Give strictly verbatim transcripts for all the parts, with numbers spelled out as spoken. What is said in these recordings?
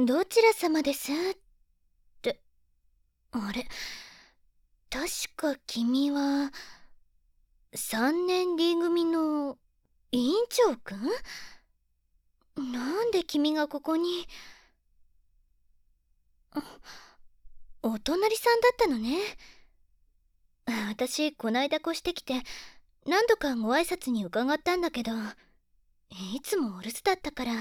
どちら様ですって、あれ、確か君はさんねん D 組の委員長くん？なんで君がここに？お隣さんだったのね。私こないだ越してきて何度かご挨拶に伺ったんだけど、いつもお留守だったから。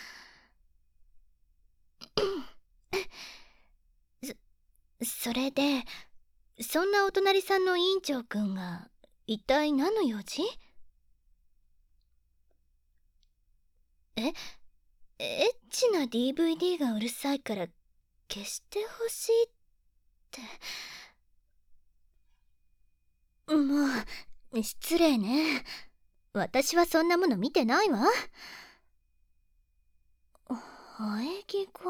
そそれで、そんなお隣さんの委員長くんが一体何の用事？え、エッチな ディーブイディー がうるさいから消してほしいって。もう失礼ね。私はそんなもの見てないわ。喘ぎ声。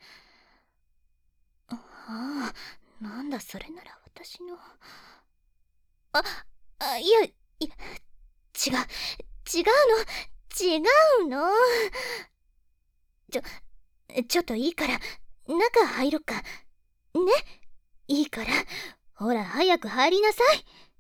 ああ、なんだそれなら私の。あ、あ、いや、いや、違う、違うの、違うの。ちょ、ちょっといいから、中入ろっか。ね、いいから、ほら早く入りなさい。